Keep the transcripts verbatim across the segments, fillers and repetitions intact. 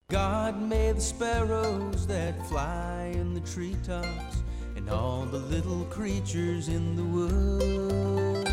God made the sparrows that fly in the treetops and all the little creatures in the woods.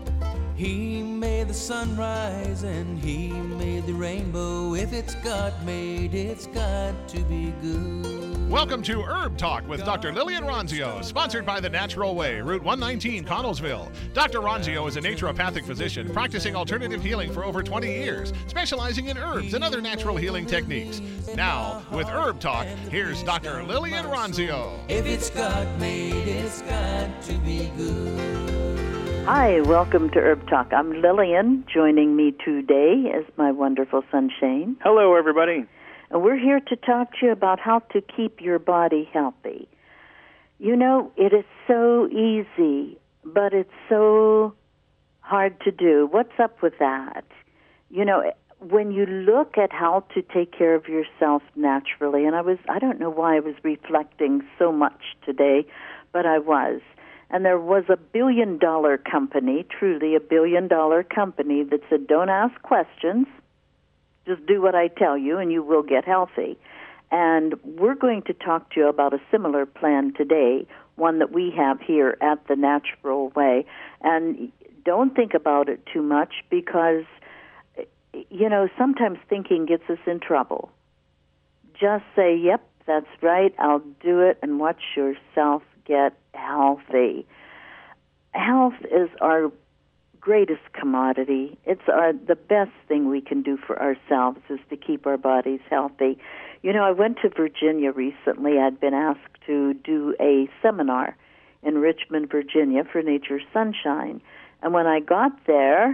He made the sunrise and he made the rainbow. If it's God made, it's got to be good. Welcome to Herb Talk with Doctor Lillian Ronzio, sponsored by The Natural Way, Route one nineteen, Connellsville. Doctor Ronzio is a naturopathic physician practicing alternative healing for over twenty years, specializing in herbs and other natural healing techniques. Now, with Herb Talk, here's Doctor Lillian Ronzio. If it's God made, it's got to be good. Hi, welcome to Herb Talk. I'm Lillian. Joining me today is my wonderful son, Shane. Hello, everybody. And we're here to talk to you about how to keep your body healthy. You know, it is so easy, but it's so hard to do. What's up with that? You know, when you look at how to take care of yourself naturally, and I was, I don't know why I was reflecting so much today, but I was. And there was a billion-dollar company, truly a billion-dollar company, that said, don't ask questions. Just do what I tell you, and you will get healthy. And we're going to talk to you about a similar plan today, one that we have here at The Natural Way. And don't think about it too much because, you know, sometimes thinking gets us in trouble. Just say, yep, that's right, I'll do it, and watch yourself get healthy. Health is our greatest commodity. It's our the best thing we can do for ourselves is to keep our bodies healthy. You know, I went to Virginia recently. I'd been asked to do a seminar in Richmond, Virginia for Nature's Sunshine. And when I got there,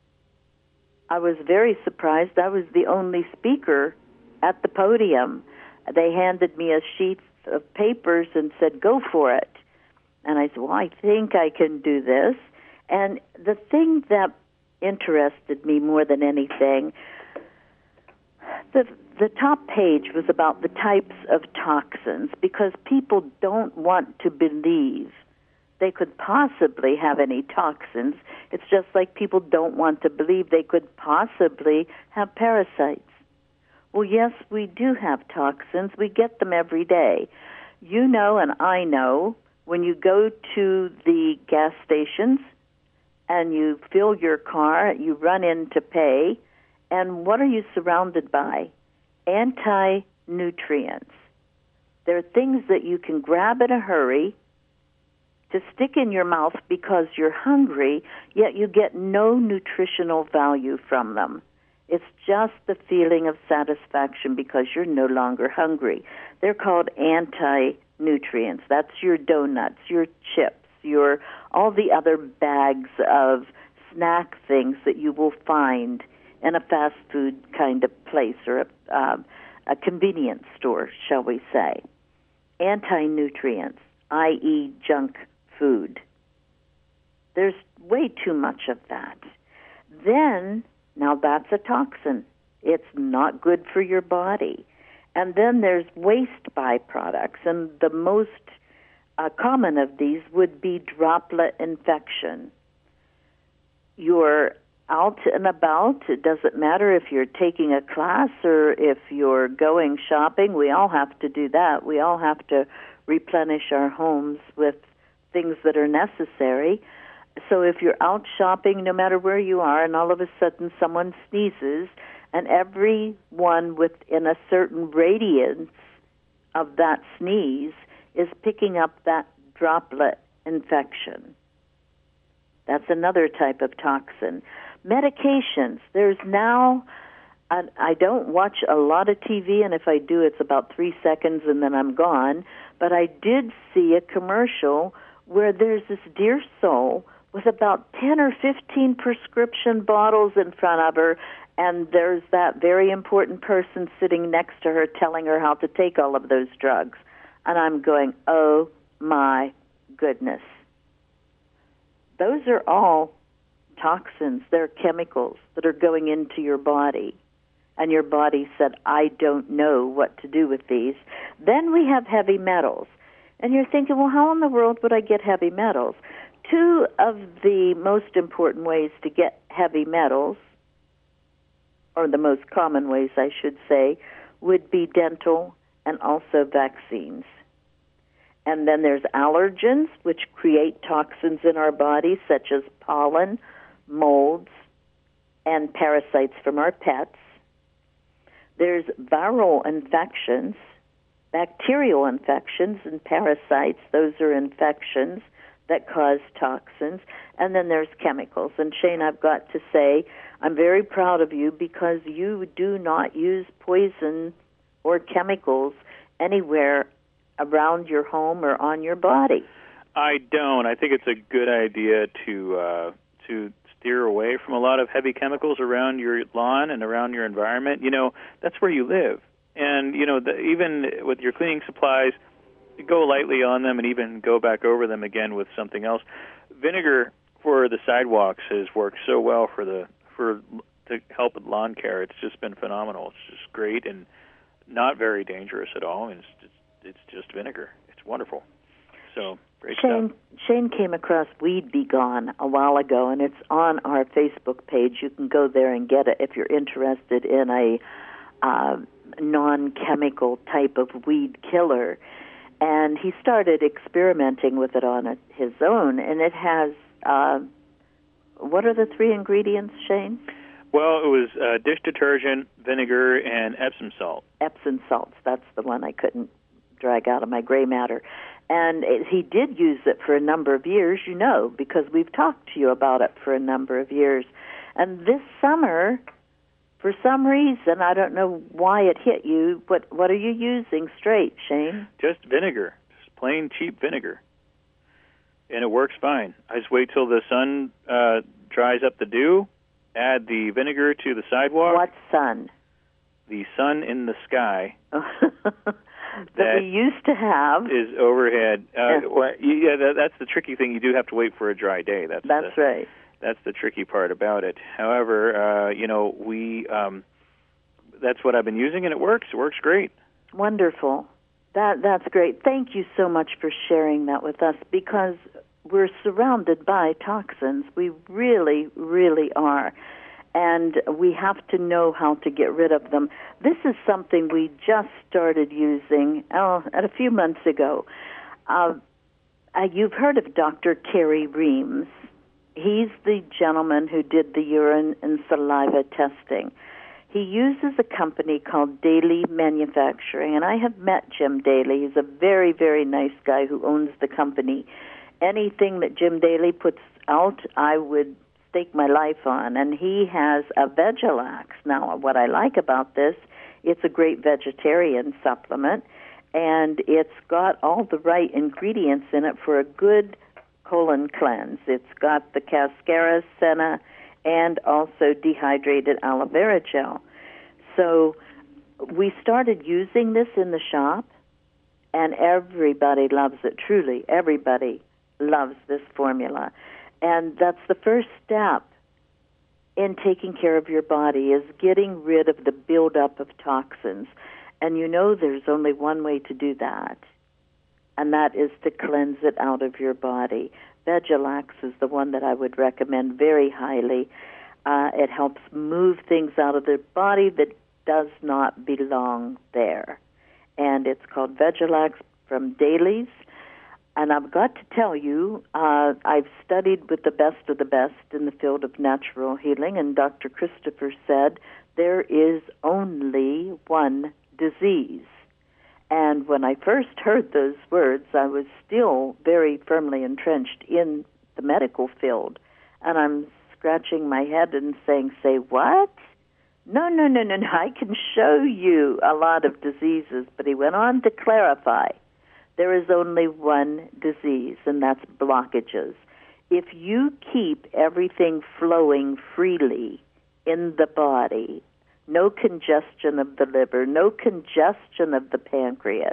I was very surprised. I was the only speaker at the podium. They handed me a sheet of papers and said, go for it. And I said, well, I think I can do this. And the thing that interested me more than anything, the the top page was about the types of toxins, because people don't want to believe they could possibly have any toxins. It's just like people don't want to believe they could possibly have parasites. Well, yes, we do have toxins. We get them every day. You know, and I know, when you go to the gas stations and you fill your car, you run in to pay, and what are you surrounded by? Anti-nutrients. They're things that you can grab in a hurry to stick in your mouth because you're hungry, yet you get no nutritional value from them. It's just the feeling of satisfaction because you're no longer hungry. They're called anti-nutrients. That's your donuts, your chips, your all the other bags of snack things that you will find in a fast food kind of place or a, uh, a convenience store, shall we say. Anti-nutrients, that is junk food. There's way too much of that. Then, now that's a toxin. It's not good for your body. And then there's waste byproducts, and the most uh, common of these would be droplet infection. You're out and about. It doesn't matter if you're taking a class or if you're going shopping. We all have to do that. We all have to replenish our homes with things that are necessary. So if you're out shopping, no matter where you are, and all of a sudden someone sneezes, and everyone within a certain radius of that sneeze is picking up that droplet infection. That's another type of toxin. Medications. There's now, I, I don't watch a lot of T V, and if I do, it's about three seconds and then I'm gone. But I did see a commercial where there's this dear soul with about ten or fifteen prescription bottles in front of her, and there's that very important person sitting next to her telling her how to take all of those drugs. And I'm going, oh my goodness. Those are all toxins. They're chemicals that are going into your body. And your body said, I don't know what to do with these. Then we have heavy metals. And you're thinking, well, how in the world would I get heavy metals? Two of the most important ways to get heavy metals, or the most common ways, I should say, would be dental and also vaccines. And then there's allergens, which create toxins in our body, such as pollen, molds, and parasites from our pets. There's viral infections, bacterial infections, and parasites. Those are infections that cause toxins. And then there's chemicals. And Shane, I've got to say, I'm very proud of you because you do not use poison or chemicals anywhere around your home or on your body. I don't. I think it's a good idea to uh, to steer away from a lot of heavy chemicals around your lawn and around your environment. You know, that's where you live. And, you know, the, even with your cleaning supplies, go lightly on them and even go back over them again with something else. Vinegar for the sidewalks has worked so well for the for to help with lawn care. It's just been phenomenal. It's just great and not very dangerous at all. And it's just, it's just vinegar. It's wonderful. So great Shane, stuff. Shane came across Weed Be Gone a while ago, and it's on our Facebook page. You can go there and get it if you're interested in a uh, non-chemical type of weed killer. And he started experimenting with it on his own, and it has, uh, what are the three ingredients, Shane? Well, it was uh, dish detergent, vinegar, and Epsom salt. Epsom salts, that's the one I couldn't drag out of my gray matter. And it, he did use it for a number of years, you know, because we've talked to you about it for a number of years. And this summer, for some reason, I don't know why it hit you, but what are you using straight, Shane? Just vinegar, just plain cheap vinegar. And it works fine. I just wait till the sun uh, dries up the dew, add the vinegar to the sidewalk. What sun? The sun in the sky. that we used to have. Is overhead. Uh, yeah, well, yeah that, that's the tricky thing. You do have to wait for a dry day. That's That's the, right. That's the tricky part about it. However, uh, you know, we um, that's what I've been using, and it works. It works great. Wonderful. That That's great. Thank you so much for sharing that with us, because we're surrounded by toxins. We really, really are. And we have to know how to get rid of them. This is something we just started using oh, a few months ago. Uh, uh, you've heard of Doctor Terry Reams. He's the gentleman who did the urine and saliva testing. He uses a company called Daly Manufacturing, and I have met Jim Daly. He's a very, very nice guy who owns the company. Anything that Jim Daly puts out, I would stake my life on, and he has a Vegelax. Now, what I like about this, it's a great vegetarian supplement, and it's got all the right ingredients in it for a good colon cleanse. It's got the cascara, senna, and also dehydrated aloe vera gel. So we started using this in the shop, and everybody loves it, truly. Everybody loves this formula. And that's the first step in taking care of your body, is getting rid of the buildup of toxins. And you know there's only one way to do that, and that is to cleanse it out of your body. Vegelax is the one that I would recommend very highly. Uh, it helps move things out of the body that does not belong there. And it's called Vegelax from Daly's. And I've got to tell you, uh, I've studied with the best of the best in the field of natural healing, and Doctor Christopher said there is only one disease. And when I first heard those words, I was still very firmly entrenched in the medical field. And I'm scratching my head and saying, say what? No, no, no, no, no, I can show you a lot of diseases. But he went on to clarify, there is only one disease, and that's blockages. If you keep everything flowing freely in the body, no congestion of the liver, no congestion of the pancreas,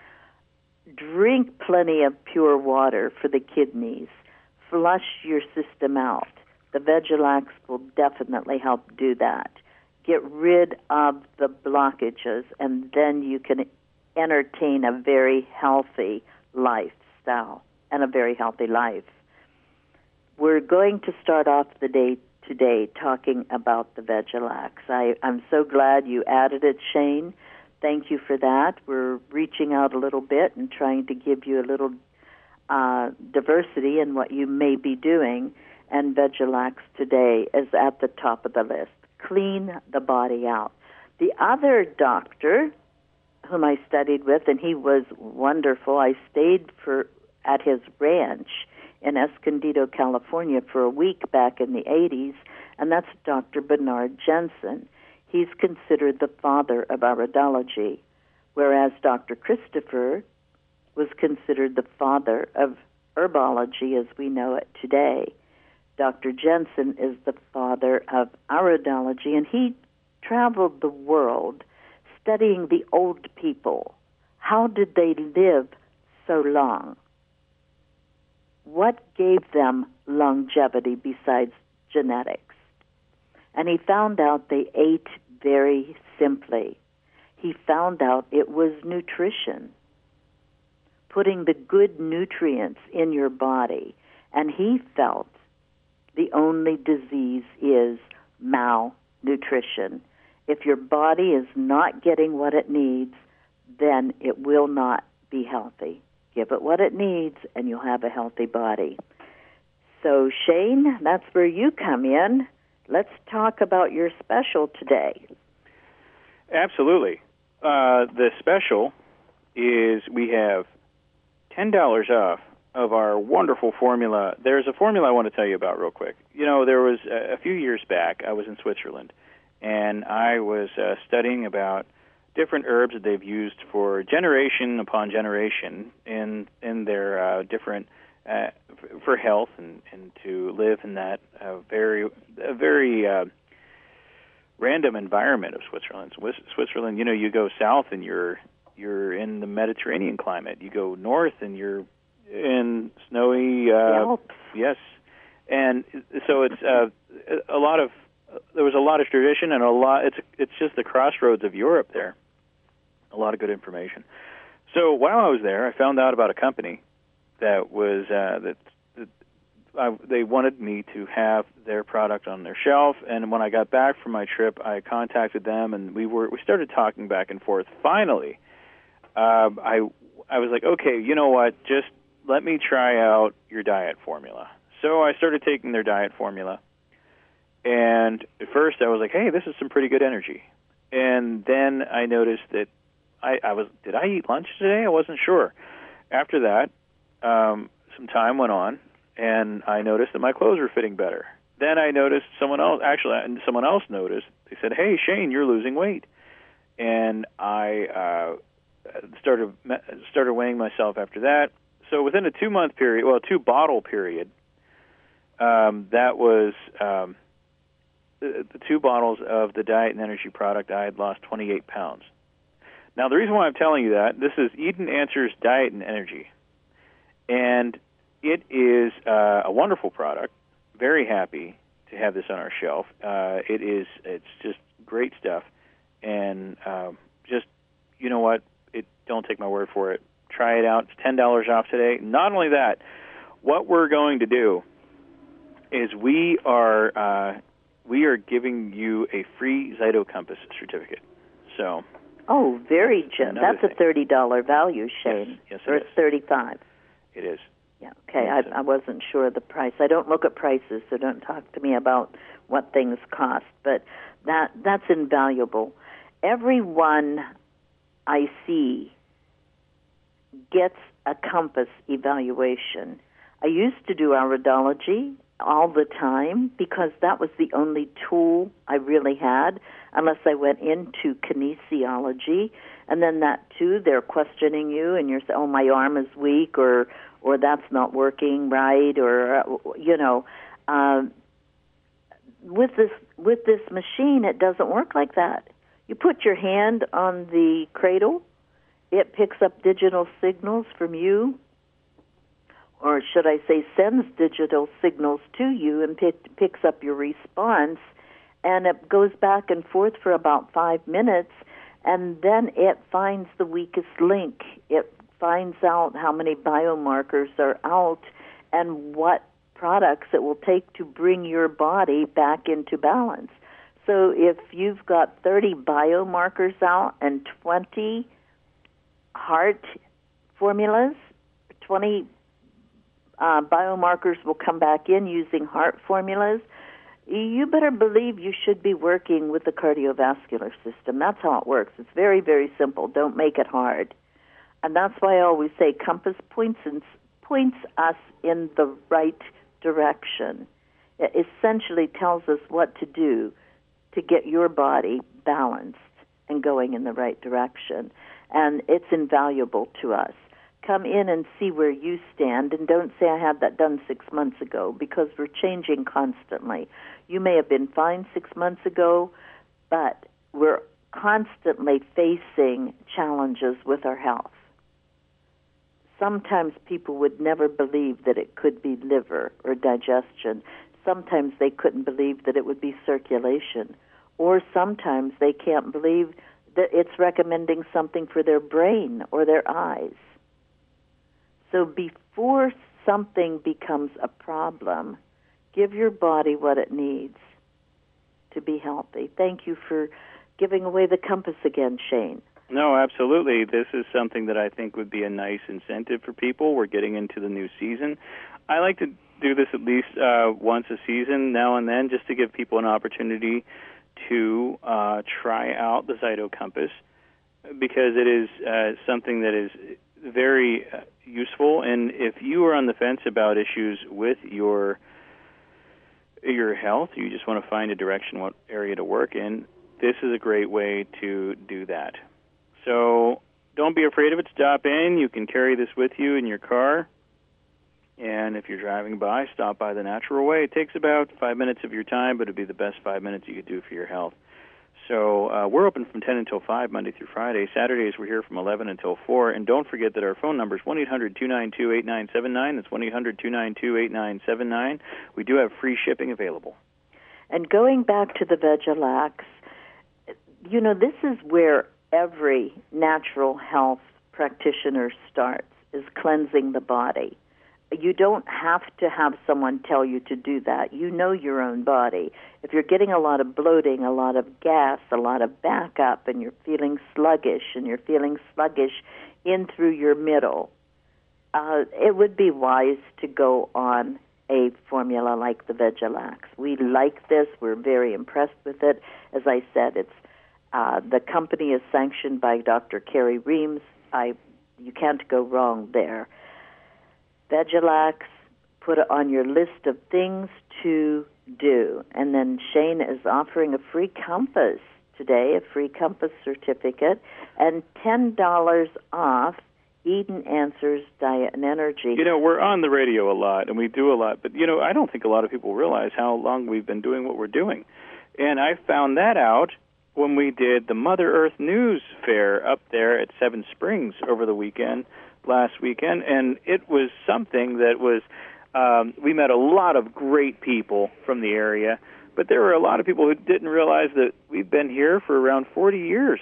drink plenty of pure water for the kidneys, flush your system out. The Vegelax will definitely help do that. Get rid of the blockages, and then you can entertain a very healthy lifestyle and a very healthy life. We're going to start off the day today talking about the Vegelax. I, I'm so glad you added it, Shane. thank you for that. We're reaching out a little bit and trying to give you a little uh, diversity in what you may be doing. And Vegelax today is at the top of the list. Clean the body out. The other doctor whom I studied with, and he was wonderful. I stayed for at his ranch in Escondido, California, for a week back in the eighties, and that's Doctor Bernard Jensen. He's considered the father of iridology, whereas Doctor Christopher was considered the father of herbology as we know it today. Doctor Jensen is the father of iridology, and he traveled the world studying the old people. How did they live so long? What gave them longevity besides genetics? And he found out they ate very simply. He found out it was nutrition, putting the good nutrients in your body. And he felt the only disease is malnutrition. If your body is not getting what it needs, then it will not be healthy. Give it what it needs, and you'll have a healthy body. So, Shane, that's where you come in. Let's talk about your special today. Absolutely. Uh, the special is we have ten dollars off of our wonderful formula. There's a formula I want to tell you about real quick. You know, there was a, a few years back, I was in Switzerland, and I was uh, studying about different herbs that they've used for generation upon generation in in their uh, different uh, f- for health and, and to live in that uh, very a very uh, random environment of Switzerland. Swiss, Switzerland, you know, you go south and you're you're in the Mediterranean climate. You go north and you're in snowy uh, Alps. Yes, and so it's uh, a lot of. There was a lot of tradition and a lot. It's it's just the crossroads of Europe there. A lot of good information. So while I was there, I found out about a company that was uh, that, that I, they wanted me to have their product on their shelf. And when I got back from my trip, I contacted them, and we were we started talking back and forth. Finally, uh, I I was like, okay, you know what? Just let me try out your diet formula. So I started taking their diet formula. And at first I was like, hey, this is some pretty good energy. And then I noticed that I, I was, did I eat lunch today? I wasn't sure. After that, um, some time went on, and I noticed that my clothes were fitting better. Then I noticed someone else, actually, someone else noticed. They said, hey, Shane, you're losing weight. And I uh, started started weighing myself after that. So within a two-month period, well, a two-bottle period, um, that was... Um, The, the two bottles of the Diet and Energy product, I had lost twenty-eight pounds. Now, the reason why I'm telling you that, this is Eden Answers Diet and Energy. And it is uh, a wonderful product. Very happy to have this on our shelf. Uh, it is, it's just great stuff. And um, just, you know what, it, don't take my word for it. Try it out. It's ten dollars off today. Not only that, what we're going to do is we are... Uh, we are giving you a free Zytocompass certificate. So, oh, very generous. That's thing. a thirty dollars value, Shane. Yes, yes or it it's is. thirty-five dollars. It is. Yeah. Okay. I, I wasn't sure of the price. I don't look at prices, so don't talk to me about what things cost. But that that's invaluable. Everyone I see gets a compass evaluation. I used to do iridology all the time because that was the only tool I really had, unless I went into kinesiology. And then that, too, they're questioning you, and you're saying, oh, my arm is weak, or or that's not working right, or, you know. Um, with this with this machine, it doesn't work like that. You put your hand on the cradle, it picks up digital signals from you, or should I say sends digital signals to you and pick, picks up your response, and it goes back and forth for about five minutes, and then it finds the weakest link. It finds out how many biomarkers are out and what products it will take to bring your body back into balance. So if you've got thirty biomarkers out and twenty heart formulas, twenty uh, biomarkers will come back in using heart formulas, you better believe you should be working with the cardiovascular system. That's how it works. It's very, very simple. Don't make it hard. And that's why I always say Compass points, and, points us in the right direction. It essentially tells us what to do to get your body balanced and going in the right direction. And it's invaluable to us. Come in and see where you stand, and don't say I had that done six months ago, because we're changing constantly. You may have been fine six months ago, but we're constantly facing challenges with our health. Sometimes people would never believe that it could be liver or digestion. Sometimes they couldn't believe that it would be circulation. Or sometimes they can't believe that it's recommending something for their brain or their eyes. So before something becomes a problem, give your body what it needs to be healthy. Thank you for giving away the compass again, Shane. No, absolutely. This is something that I think would be a nice incentive for people. We're getting into the new season. I like to do this at least uh, once a season, now and then, just to give people an opportunity to uh, try out the Zyto Compass, because it is uh, something that is very uh, useful. And if you are on the fence about issues with your your health, you just want to find a direction, what area to work in, this is a great way to do that. So don't be afraid of it. Stop in. You can carry this with you in your car. And if you're driving by, stop by the Natural Way. It takes about five minutes of your time, but it'd be the best five minutes you could do for your health. So uh, we're open from ten until five, Monday through Friday. Saturdays, we're here from eleven until four. And don't forget that our phone number is one eight hundred two nine two eight nine seven nine. That's one eight hundred two nine two eight nine seven nine. We do have free shipping available. And going back to the Vegelax, you know, this is where every natural health practitioner starts, is cleansing the body. You don't have to have someone tell you to do that. You know your own body. If you're getting a lot of bloating, a lot of gas, a lot of backup, and you're feeling sluggish, and you're feeling sluggish in through your middle, uh, it would be wise to go on a formula like the Vegelax. We like this. We're very impressed with it. As I said, it's uh, the company is sanctioned by Doctor Carrie Reams. I, you can't go wrong there. Vegelax, put it on your list of things to do. And then Shane is offering a free compass today, a free compass certificate, and ten dollars off Eden Answers Diet and Energy. You know, we're on the radio a lot, and we do a lot, but, you know, I don't think a lot of people realize how long we've been doing what we're doing. And I found that out when we did the Mother Earth News Fair up there at Seven Springs over the weekend, last weekend, and it was something that was, um, we met a lot of great people from the area, but there were a lot of people who didn't realize that we've been here for around forty years,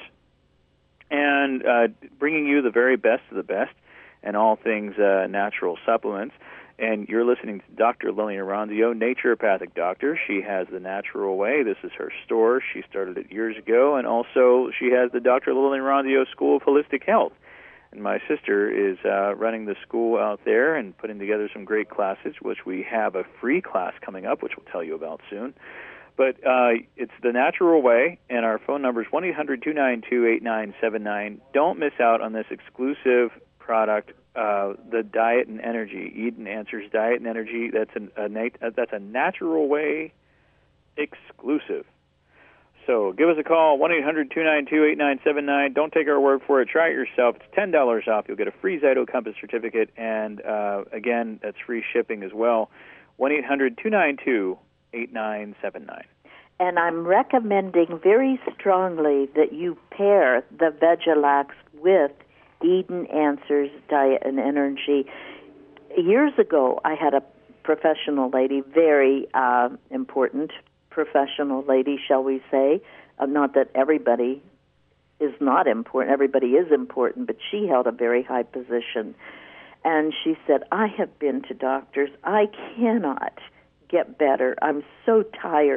and uh, bringing you the very best of the best and all things uh, natural supplements. And you're listening to Doctor Lillian Ronzio, naturopathic doctor. She has the Natural Way. This is her store. She started it years ago, and also she has the Doctor Lillian Ronzio School of Holistic Health. And my sister is uh, running the school out there and putting together some great classes, which we have a free class coming up, which we'll tell you about soon. But uh, it's the Natural Way, and our phone number is one eight hundred two nine two eight nine seven nine. Don't miss out on this exclusive product, uh, the Diet and Energy, Eden Answers Diet and Energy. That's, an, a, nat- that's a Natural Way exclusive. So give us a call, one eight hundred two nine two eight nine seven nine. Don't take our word for it. Try it yourself. It's ten dollars off. You'll get a free Zyto Compass certificate, and, uh, again, that's free shipping as well. one eight hundred two nine two eight nine seven nine. And I'm recommending very strongly that you pair the Vegelax with Eden Answers Diet and Energy. Years ago, I had a professional lady, very uh, important professional lady, shall we say. Uh, not that everybody is not important. Everybody is important, but she held a very high position. And she said, I have been to doctors. I cannot get better. I'm so tired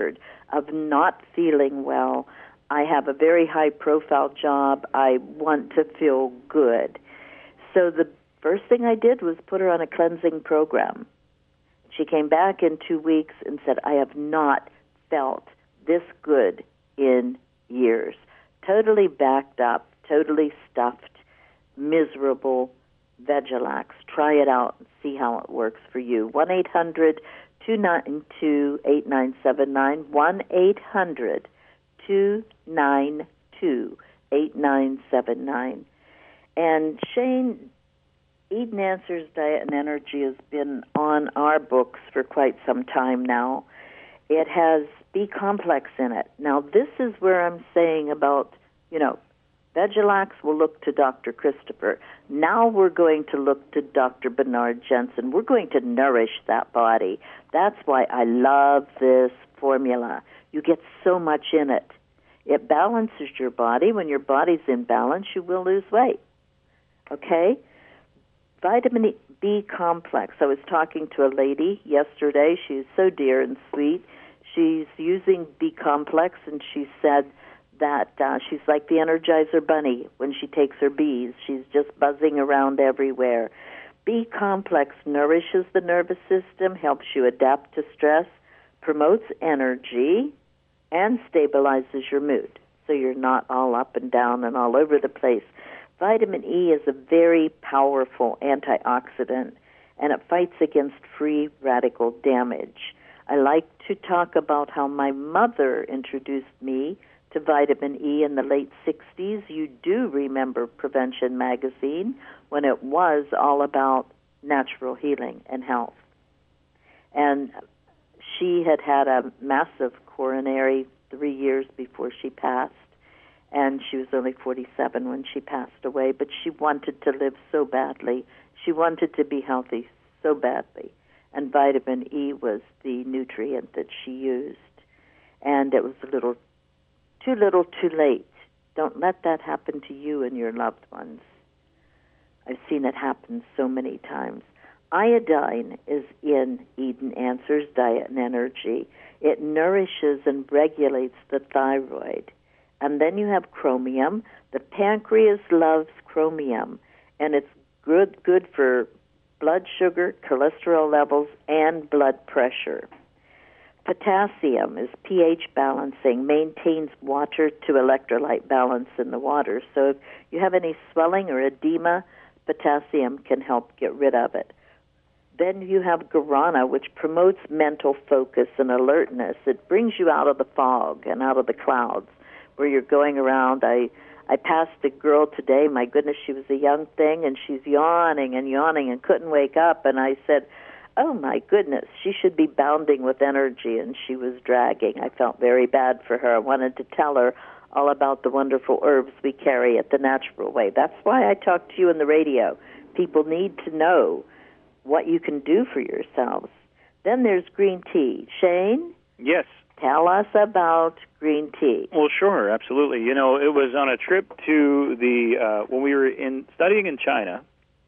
of not feeling well. I have a very high-profile job. I want to feel good. So the first thing I did was put her on a cleansing program. She came back in two weeks and said, I have not felt this good in years. Totally backed up, totally stuffed, miserable Vegelax. Try it out and see how it works for you. one eight hundred two nine two eight nine seven nine, one eight hundred two nine two eight nine seven nine. And Shane, Eden Answers Diet and Energy has been on our books for quite some time now. It has B-complex in it. Now, this is where I'm saying about, you know, Vegelax will look to Doctor Christopher. Now we're going to look to Doctor Bernard Jensen. We're going to nourish that body. That's why I love this formula. You get so much in it. It balances your body. When your body's in balance, you will lose weight. Okay? Vitamin B complex. I was talking to a lady yesterday. She's so dear and sweet. She's using B complex, and she said that uh, she's like the Energizer Bunny when she takes her bees. She's just buzzing around everywhere. B complex nourishes the nervous system, helps you adapt to stress, promotes energy, and stabilizes your mood, so you're not all up and down and all over the place. Vitamin E is a very powerful antioxidant, and it fights against free radical damage. I like to talk about how my mother introduced me to vitamin E in the late sixties. You do remember Prevention Magazine when it was all about natural healing and health. And she had had a massive coronary three years before she passed, and she was only forty-seven when she passed away, but she wanted to live so badly. She wanted to be healthy so badly, and vitamin E was the nutrient that she used. And it was a little too little, too late. Don't let that happen to you and your loved ones. I've seen it happen so many times. Iodine is in Eden Answers Diet and Energy. It nourishes and regulates the thyroid. And then you have chromium. The pancreas loves chromium, and it's good good for blood sugar, cholesterol levels, and blood pressure. Potassium is pH balancing, maintains water to electrolyte balance in the water. So if you have any swelling or edema, potassium can help get rid of it. Then you have guarana, which promotes mental focus and alertness. It brings you out of the fog and out of the clouds where you're going around. I I passed a girl today. My goodness, she was a young thing, and she's yawning and yawning and couldn't wake up. And I said, oh, my goodness, she should be bounding with energy, and she was dragging. I felt very bad for her. I wanted to tell her all about the wonderful herbs we carry at The Natural Way. That's why I talk to you on the radio. People need to know what you can do for yourselves. Then there's green tea. Shane? Yes. Tell us about green tea. Well, sure, absolutely. You know, it was on a trip to the, uh, when we were in studying in China,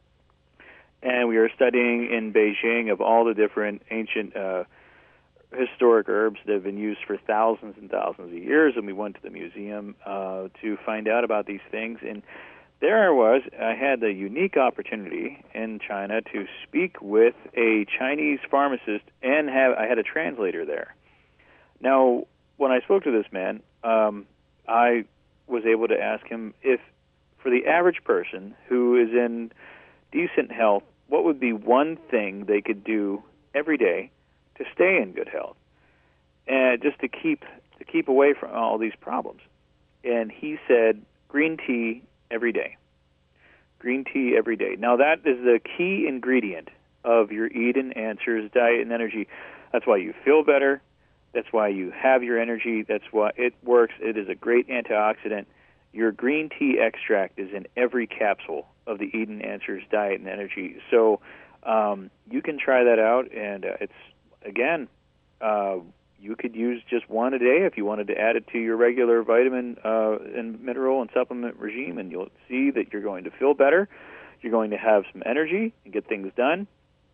and we were studying in Beijing of all the different ancient uh, historic herbs that have been used for thousands and thousands of years, and we went to the museum uh, to find out about these things. And there I was. I had the unique opportunity in China to speak with a Chinese pharmacist, and have I had a translator there. Now, when I spoke to this man, um, I was able to ask him if, for the average person who is in decent health, what would be one thing they could do every day to stay in good health, and just to keep to keep away from all these problems. And he said, green tea every day. Green tea every day. Now, that is the key ingredient of your Eden Answers Diet and Energy. That's why you feel better. That's why you have your energy. That's why it works. It is a great antioxidant. Your green tea extract is in every capsule of the Eden Answers Diet and Energy. So um, you can try that out, and uh, it's, again, uh, you could use just one a day if you wanted to add it to your regular vitamin uh, and mineral and supplement regime, and you'll see that you're going to feel better. You're going to have some energy and get things done.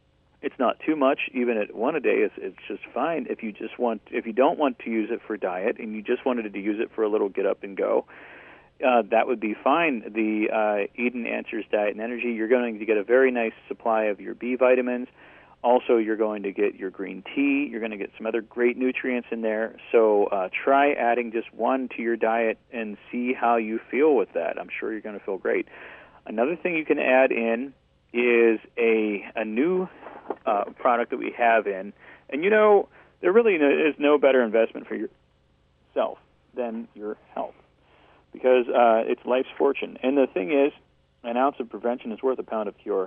It's not too much. Even at one a day, it's, it's just fine. If you just want, if you don't want to use it for diet and you just wanted to use it for a little get up and go, uh, that would be fine. The uh, Eden Answers Diet and Energy, you're going to get a very nice supply of your B vitamins. Also, you're going to get your green tea. You're going to get some other great nutrients in there. So uh, try adding just one to your diet and see how you feel with that. I'm sure you're going to feel great. Another thing you can add in is a a new uh, product that we have in. And, you know, there really is no better investment for yourself than your health because uh, it's life's fortune. And the thing is, an ounce of prevention is worth a pound of cure.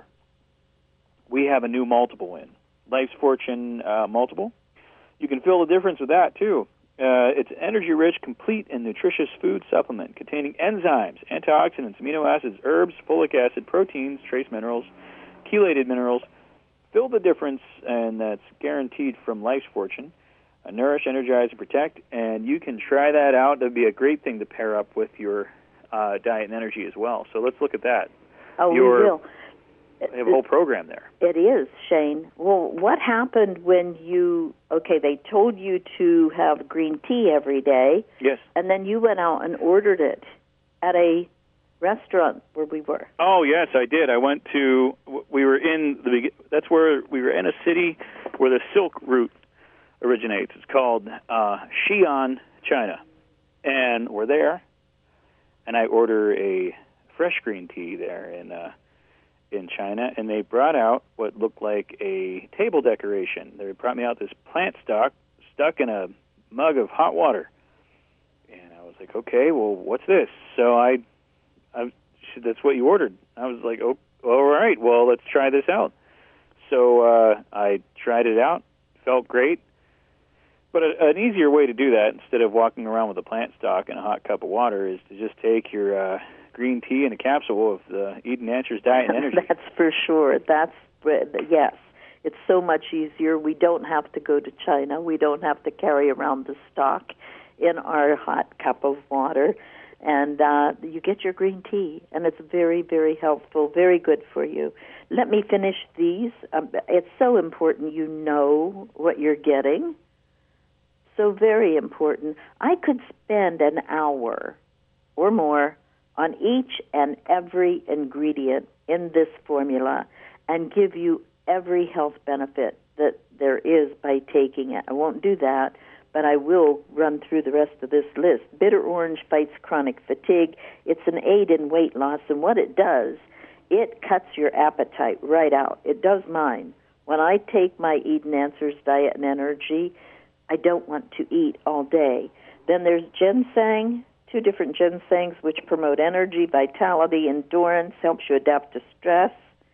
We have a new multiple in, Life's Fortune uh, Multiple. You can feel the difference with that, too. Uh, it's energy-rich, complete, and nutritious food supplement containing enzymes, antioxidants, amino acids, herbs, folic acid, proteins, trace minerals, chelated minerals. Feel the difference, and that's guaranteed from Life's Fortune. Uh, nourish, energize, and protect, and you can try that out. That would be a great thing to pair up with your uh, diet and energy as well. So let's look at that. Oh, your, we will. They have a whole program there. It is, Shane. Well, what happened when you, okay, they told you to have green tea every day. Yes. And then you went out and ordered it at a restaurant where we were. Oh, yes, I did. I went to, we were in, the that's where, we were in a city where the Silk Route originates. It's called uh, Xi'an, China. And we're there, and I order a fresh green tea there in uh in China, and they brought out what looked like a table decoration. They brought me out this plant stock stuck in a mug of hot water. And I was like, okay, well, what's this? So I, I said, that's what you ordered. I was like, oh, all right, well, let's try this out. So uh, I tried it out, felt great. But a, an easier way to do that, instead of walking around with a plant stock and a hot cup of water, is to just take your uh, green tea and a capsule of the Eden Answers Diet and Energy. That's for sure. That's, yes. It's so much easier. We don't have to go to China. We don't have to carry around the stock in our hot cup of water. And uh, you get your green tea, and it's very, very helpful, very good for you. Let me finish these. Um, it's so important you know what you're getting. So very important. I could spend an hour or more on each and every ingredient in this formula and give you every health benefit that there is by taking it. I won't do that, but I will run through the rest of this list. Bitter orange fights chronic fatigue. It's an aid in weight loss, and what it does, it cuts your appetite right out. It does mine. When I take my Eden Answers Diet and Energy, I don't want to eat all day. Then there's ginseng, two different ginsengs which promote energy, vitality, endurance, helps you adapt to stress,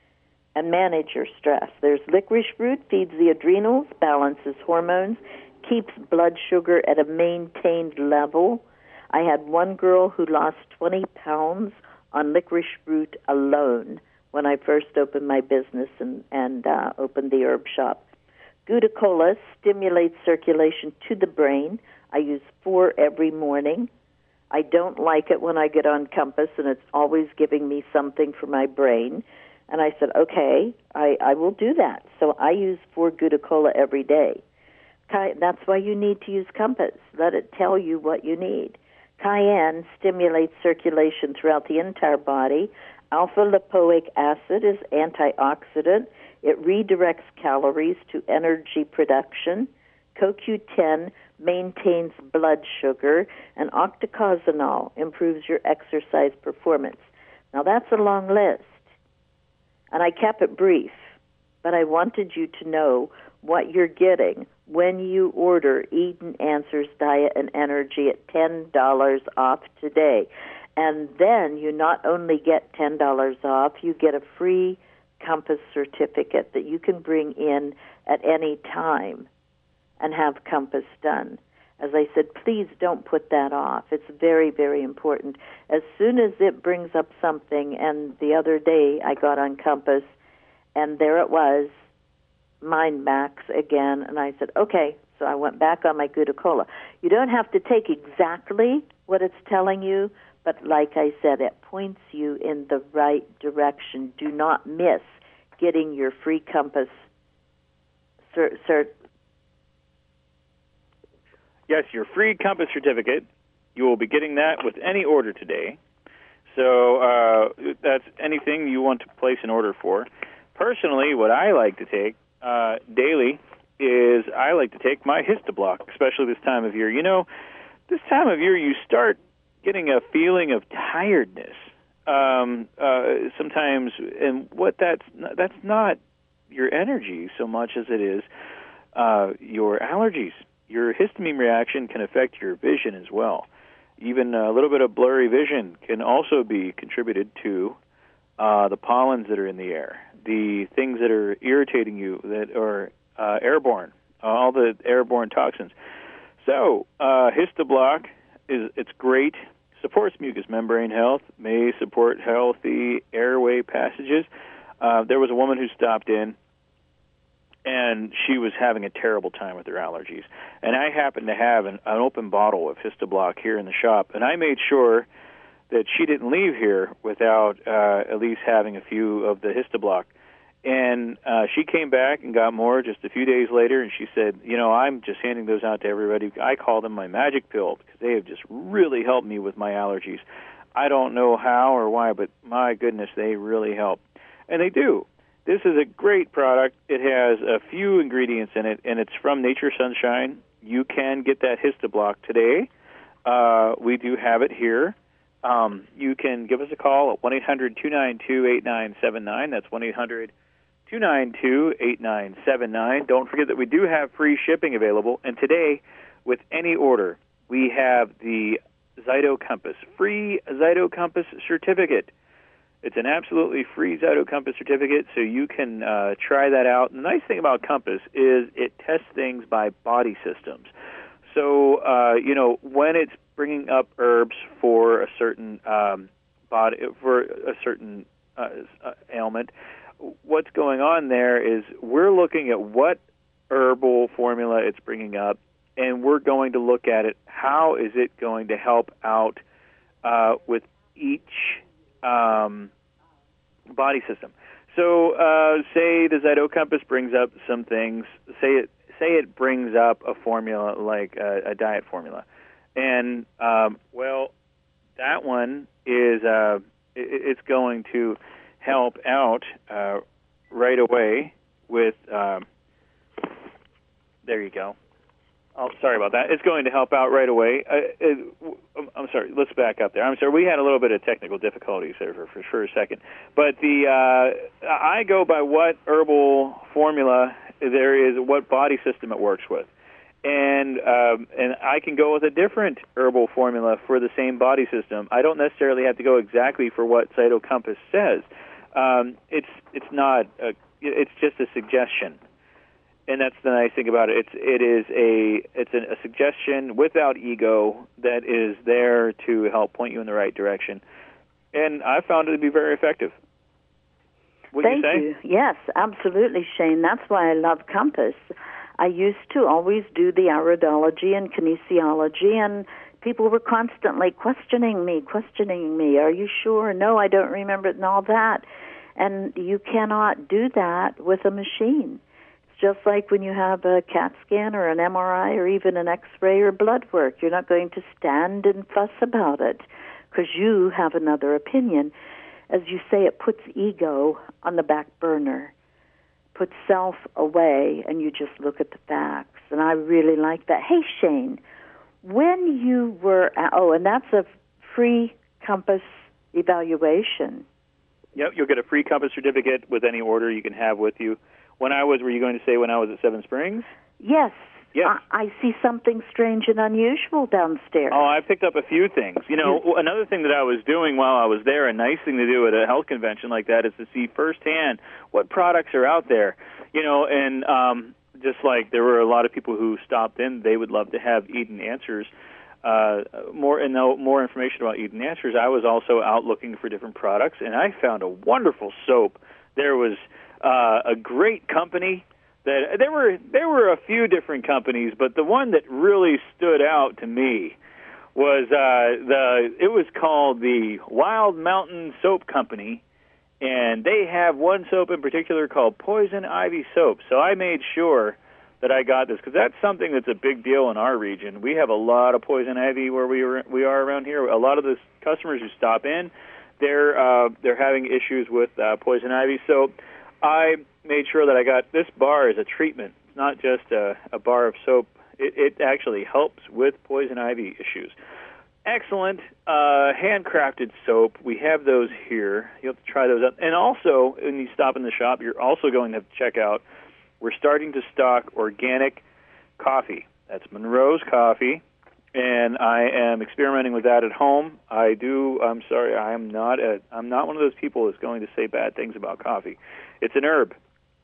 and manage your stress. There's licorice root, feeds the adrenals, balances hormones, keeps blood sugar at a maintained level. I had one girl who lost twenty pounds on licorice root alone when I first opened my business and, and uh, opened the herb shop. Glucola stimulates circulation to the brain. I use four every morning. I don't like it when I get on Compass, and it's always giving me something for my brain. And I said, okay, I, I will do that. So I use four Glucola every day. That's why you need to use Compass. Let it tell you what you need. Cayenne stimulates circulation throughout the entire body. Alpha-lipoic acid is antioxidant. It redirects calories to energy production. C O Q ten maintains blood sugar, and octocosonol improves your exercise performance. Now, that's a long list, and I kept it brief, but I wanted you to know what you're getting when you order Eden Answers Diet and Energy at ten dollars off today. And then you not only get ten dollars off, you get a free Compass certificate that you can bring in at any time and have Compass done. As I said, please don't put that off. It's very, very important. As soon as it brings up something, and the other day I got on Compass, and there it was, Mind Max again, and I said, okay, so I went back on my Glucola. You don't have to take exactly what it's telling you, but like I said, it points you in the right direction. Do not miss getting your free Compass cert, cert, Yes, your free Compass certificate. You will be getting that with any order today. So uh, that's anything you want to place an order for. Personally, what I like to take uh, daily is I like to take my Histoblock, especially this time of year. You know, this time of year you start getting a feeling of tiredness. Um, uh, sometimes, and what that's that's not your energy so much as it is uh, your allergies. Your histamine reaction can affect your vision as well. Even a little bit of blurry vision can also be contributed to uh, the pollens that are in the air, the things that are irritating you that are uh, airborne, uh, all the airborne toxins. So uh, Histoblock is it's great. Supports mucous membrane health, may support healthy airway passages. Uh, there was a woman who stopped in, and she was having a terrible time with her allergies. And I happened to have an, an open bottle of Histoblock here in the shop, and I made sure that she didn't leave here without uh, at least having a few of the Histoblock. And uh, she came back and got more just a few days later, and she said, you know, I'm just handing those out to everybody. I call them my magic pill because they have just really helped me with my allergies. I don't know how or why, but my goodness, they really help. And they do. This is a great product. It has a few ingredients in it, and it's from Nature Sunshine. You can get that Histoblock today. Uh, we do have it here. Um, you can give us a call at one eight hundred two nine two eight nine seven nine. That's one eight hundred two nine two eight nine seven nine. Don't forget that we do have free shipping available. And today, with any order, we have the Zyto Compass, free Zyto Compass certificate. It's an absolutely free Zyto Compass certificate, so you can uh, try that out. And the nice thing about Compass is it tests things by body systems. So, uh, you know, when it's bringing up herbs for a certain um, body, for a certain uh, ailment, what's going on there is we're looking at what herbal formula it's bringing up, and we're going to look at it. How is it going to help out uh, with each um, body system? So, uh, say the Zyto Compass brings up some things. Say it. Say it brings up a formula like a, a diet formula, and um, well, that one is uh, it, it's going to help out uh, right away with. Um, there you go. Oh, sorry about that. It's going to help out right away. Uh, it, I'm sorry. Let's back up there. I'm sorry. We had a little bit of technical difficulties there for, for, for a second. But the uh, I go by what herbal formula there is, what body system it works with. And um, and I can go with a different herbal formula for the same body system. I don't necessarily have to go exactly for what Zyto Compass says. Um, it's it's not. A, it's just a suggestion. And that's the nice thing about it. It's it is a it's a, a suggestion without ego that is there to help point you in the right direction. And I found it to be very effective. Would Thank you say? you. Yes, absolutely, Shane. That's why I love Compass. I used to always do the iridology and kinesiology, and people were constantly questioning me, questioning me. Are you sure? No, I don't remember it and all that. And you cannot do that with a machine. Just like when you have a CAT scan or an M R I or even an X-ray or blood work. You're not going to stand and fuss about it because you have another opinion. As you say, it puts ego on the back burner, puts self away, and you just look at the facts. And I really like that. Hey, Shane, when you were, oh, and that's a free Compass evaluation. Yep, you'll get a free Compass certificate with any order you can have with you. When I was, were you going to say when I was at Seven Springs? Yes. Yes. I, I see something strange and unusual downstairs. Oh, I picked up a few things. You know, You- another thing that I was doing while I was there, a nice thing to do at a health convention like that, is to see firsthand what products are out there. You know, and um, just like there were a lot of people who stopped in, they would love to have Eden Answers. Uh, more and know more information about Eden Answers. I was also out looking for different products, and I found a wonderful soap. There was uh, a great company that there were there were a few different companies, but the one that really stood out to me was uh, the it was called the Wild Mountain Soap Company, and they have one soap in particular called Poison Ivy Soap. So I made sure that I got this, because that's something that's a big deal in our region. We have a lot of poison ivy where we are, we are around here. A lot of the customers who stop in, they're uh, they're having issues with uh, poison ivy. So I made sure that I got this bar as a treatment. It's not just a, a bar of soap. It, it actually helps with poison ivy issues. Excellent uh, handcrafted soap. We have those here. You'll have to try those out. And also, when you stop in the shop, you're also going to have to check out, we're starting to stock organic coffee. That's Monroe's Coffee, and I am experimenting with that at home. I do, I'm sorry, I am not a, I'm not one of those people that's going to say bad things about coffee. It's an herb,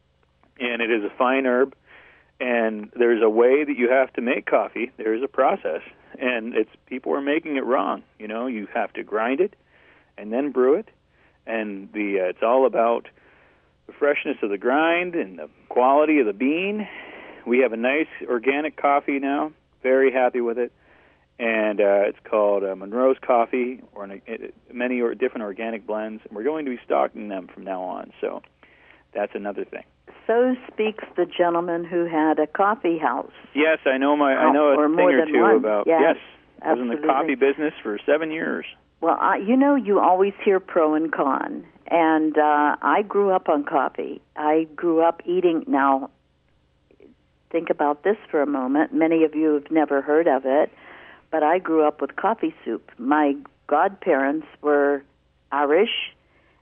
and it is a fine herb, and there's a way that you have to make coffee. There's a process. And it's people are making it wrong. You know, you have to grind it and then brew it, and the uh, it's all about the freshness of the grind and the quality of the bean. We have a nice organic coffee now. Very happy with it, and uh, it's called uh, Monroe's Coffee, or an, it, many or different organic blends. And we're going to be stocking them from now on. So that's another thing. So speaks the gentleman who had a coffee house. Yes, I know my I know a or thing more or than two one. about. Yes, yes, I was in absolutely. the coffee business for seven years. Well, I, you know, you always hear pro and con, and uh, I grew up on coffee. I grew up eating. Now, think about this for a moment. Many of you have never heard of it, but I grew up with coffee soup. My godparents were Irish,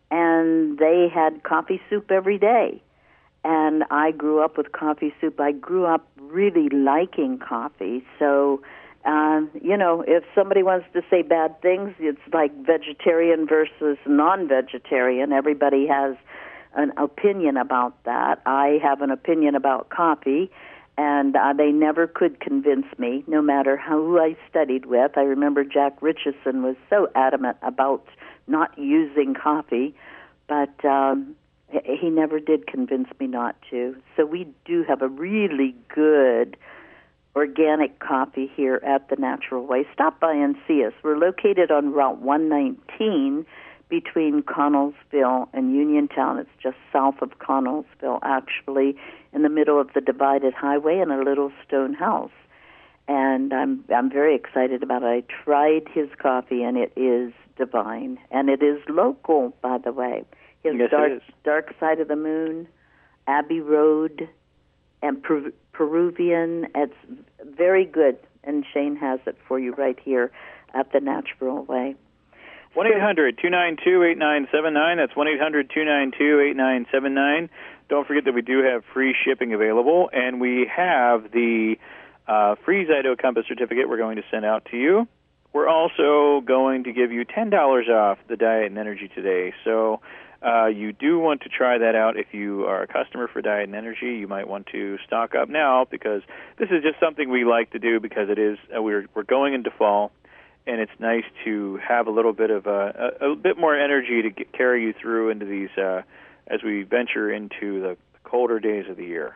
and they had coffee soup every day. And I grew up with coffee soup. I grew up really liking coffee. So, uh, you know, if somebody wants to say bad things, it's like vegetarian versus non-vegetarian. Everybody has an opinion about that. I have an opinion about coffee, and uh, they never could convince me, no matter who I studied with. I remember Jack Richardson was so adamant about not using coffee, but um, he never did convince me not to. So we do have a really good organic coffee here at the Natural Way. Stop by and see us. We're located on Route one nineteen between Connellsville and Uniontown. It's just south of Connellsville, actually, in the middle of the divided highway in a little stone house. And I'm I'm very excited about it. I tried his coffee, and it is divine. And it is local, by the way. His yes, dark, it is. Dark Side of the Moon, Abbey Road, and per- Peruvian. It's very good, and Shane has it for you right here at the Natural Way. one eight hundred two nine two eight nine seven nine. That's one eight hundred two nine two eight nine seven nine. Don't forget that we do have free shipping available, and we have the uh, free Zyto Compass certificate we're going to send out to you. We're also going to give you ten dollars off the Diet and Energy today. So uh, you do want to try that out. If you are a customer for Diet and Energy, you might want to stock up now, because this is just something we like to do, because it is uh, we're we're going into fall, and it's nice to have a little bit of a, a, a bit more energy to get, carry you through into these uh, as we venture into the colder days of the year.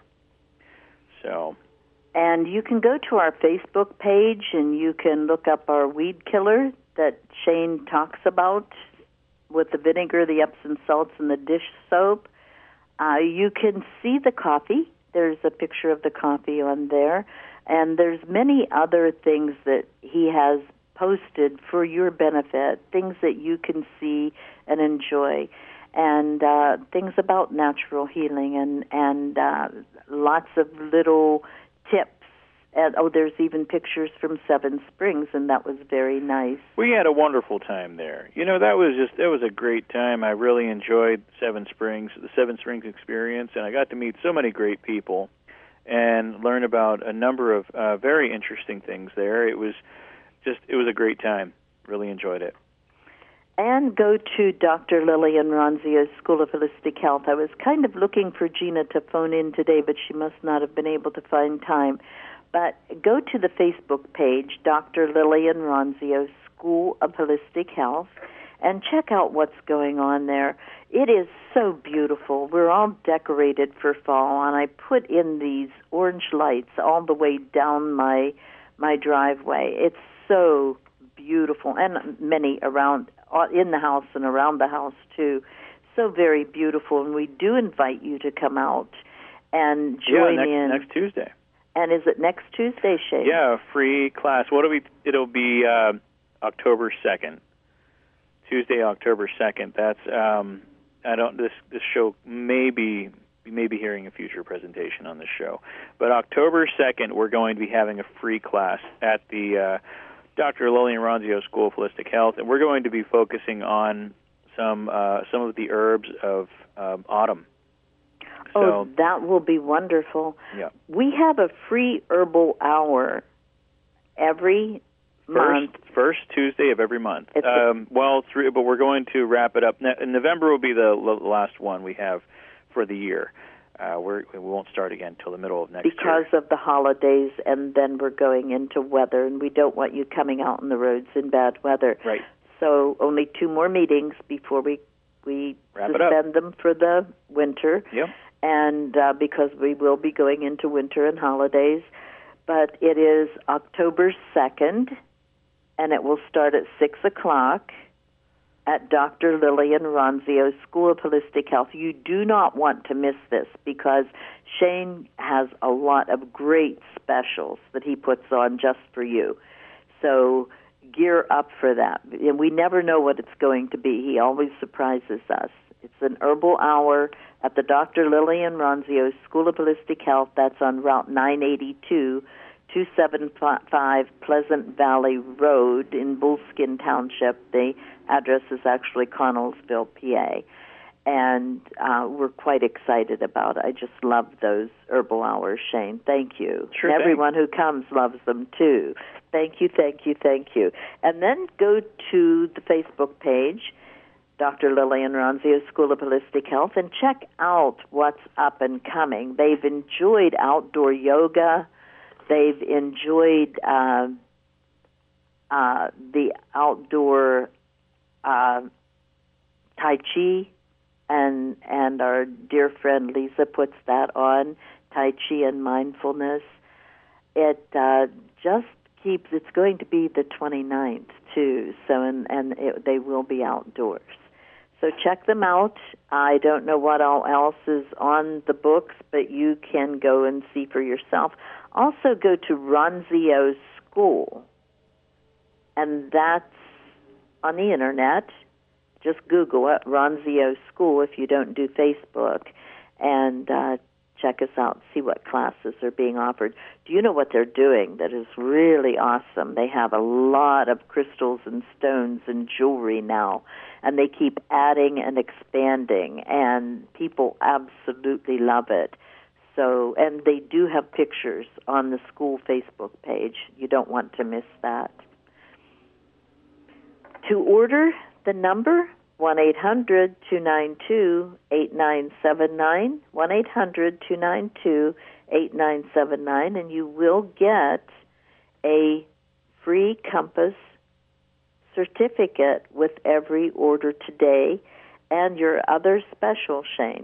So. And you can go to our Facebook page, and you can look up our weed killer that Shane talks about with the vinegar, the Epsom salts, and the dish soap. Uh, you can see the coffee. There's a picture of the coffee on there. And there's many other things that he has posted for your benefit, things that you can see and enjoy, and uh, things about natural healing, and, and uh, lots of little tips. And, oh, there's even pictures from Seven Springs, and that was very nice. We had a wonderful time there. You know, that was just that was a great time. I really enjoyed Seven Springs, the Seven Springs experience, and I got to meet so many great people and learn about a number of uh, very interesting things there. It was just it was a great time. Really enjoyed it. And go to Doctor Lillian Ronzio's School of Holistic Health. I was kind of looking for Gina to phone in today, but she must not have been able to find time. But go to the Facebook page, Doctor Lillian Ronzio School of Holistic Health, and check out what's going on there. It is so beautiful. We're all decorated for fall, and I put in these orange lights all the way down my my driveway. It's so beautiful, and many around in the house and around the house too. So very beautiful, and we do invite you to come out and join yeah, next, in next Tuesday. And is it next Tuesday, Shane? Yeah, free class. What do we? It'll be uh, October second, Tuesday, October second. That's um, I don't. This this show may be you may be hearing a future presentation on this show, but October second, we're going to be having a free class at the uh, Doctor Lillian Ronzio School of Holistic Health, and we're going to be focusing on some uh, some of the herbs of um, autumn. Oh, So, that will be wonderful. Yeah. We have a free herbal hour every First, month. first Tuesday of every month. It's Um, well, through, but we're going to wrap it up. Ne- November will be the l- last one we have for the year. Uh, we're, we won't start again until the middle of next Because year. of the holidays, and then we're going into weather, and we don't want you coming out on the roads in bad weather. Right. So only two more meetings before we we Wrap it up. suspend them for the winter. Yep. And uh, because we will be going into winter and holidays. But it is October second, and it will start at six o'clock at Doctor Lillian Ronzio School of Holistic Health. You do not want to miss this because Shane has a lot of great specials that he puts on just for you. So gear up for that. And we never know what it's going to be. He always surprises us. It's an herbal hour at the Doctor Lillian Ronzio School of Holistic Health. That's on Route nine eighty-two, two seventy-five Pleasant Valley Road in Bullskin Township. The address is actually Connellsville, P A. And uh, we're quite excited about it. I just love those herbal hours, Shane. Thank you. Sure and thing. everyone who comes loves them, too. Thank you, thank you, thank you. And then go to the Facebook page, Doctor Lillian Ronzio School of Holistic Health, and check out what's up and coming. They've enjoyed outdoor yoga. They've enjoyed uh, uh, the outdoor uh, Tai Chi, and and our dear friend Lisa puts that on, Tai Chi and mindfulness. It uh, just keeps, it's going to be the twenty-ninth, too, so and, and it, they will be outdoors. So check them out. I don't know what all else is on the books, but you can go and see for yourself. Also go to Ronzio School, and that's on the Internet. Just Google it, Ronzio School, if you don't do Facebook, and uh, check us out, see what classes are being offered. Do you know what they're doing that is really awesome? They have a lot of crystals and stones and jewelry now, and they keep adding and expanding, and people absolutely love it. So, and they do have pictures on the school Facebook page. You don't want to miss that. To order the number, one eight hundred two nine two eight nine seven nine, one eight hundred two nine two eight nine seven nine, and you will get a free Compass certificate with every order today and your other special, Shane.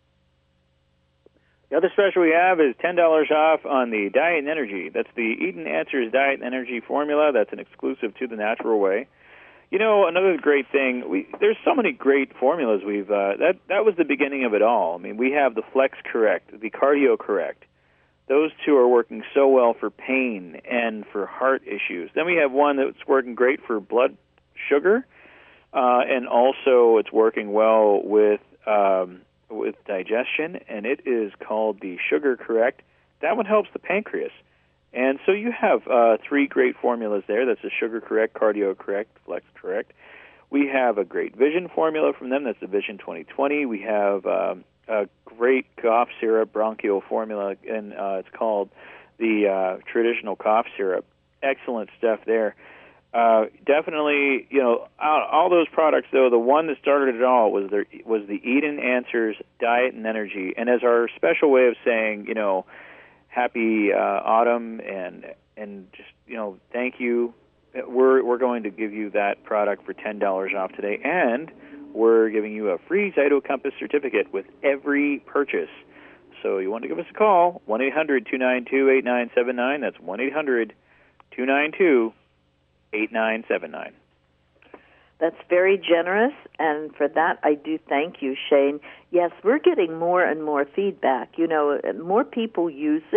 The other special we have is ten dollars off on the Diet and Energy. That's the Eden Answers Diet and Energy formula. That's an exclusive to The Natural Way. You know, another great thing, we, there's so many great formulas we've, uh, that, that was the beginning of it all. I mean, we have the Flex Correct, the Cardio Correct. Those two are working so well for pain and for heart issues. Then we have one that's working great for blood sugar, uh, and also it's working well with um, with digestion, and it is called the Sugar Correct. That one helps the pancreas. And so you have uh, three great formulas there. That's the Sugar Correct, Cardio Correct, Flex Correct. We have a great vision formula from them. That's the Vision twenty twenty. We have um, a great cough syrup bronchial formula, and uh, it's called the uh, traditional cough syrup. Excellent stuff there. Uh, definitely, you know, all, all those products, though, the one that started it all was, there, was the Eden Answers Diet and Energy. And as our special way of saying, you know, happy uh, autumn, and and just, you know, thank you. We're we're going to give you that product for ten dollars off today, and we're giving you a free Zyto Compass certificate with every purchase. So you want to give us a call, one eight hundred two nine two eight nine seven nine. That's one eight hundred two nine two eight nine seven nine. That's very generous, and for that I do thank you, Shane. Yes, we're getting more and more feedback. You know, more people use it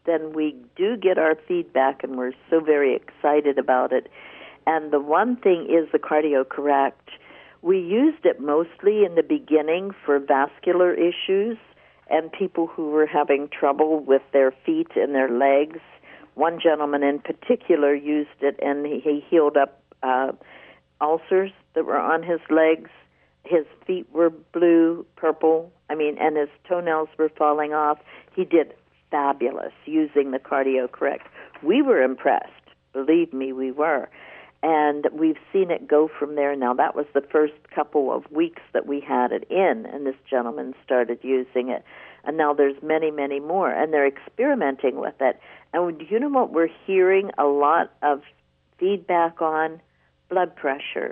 then we do get our feedback, and we're so very excited about it. And the one thing is the Cardio Correct. We used it mostly in the beginning for vascular issues and people who were having trouble with their feet and their legs. One gentleman in particular used it, and he healed up uh, ulcers that were on his legs. His feet were blue, purple, I mean, and his toenails were falling off. He did fabulous using the Cardio Correct. We were impressed. Believe me, we were. And we've seen it go from there. Now, that was the first couple of weeks that we had it in, and this gentleman started using it. And now there's many, many more, and they're experimenting with it. And you know what we're hearing a lot of feedback on? Blood pressure.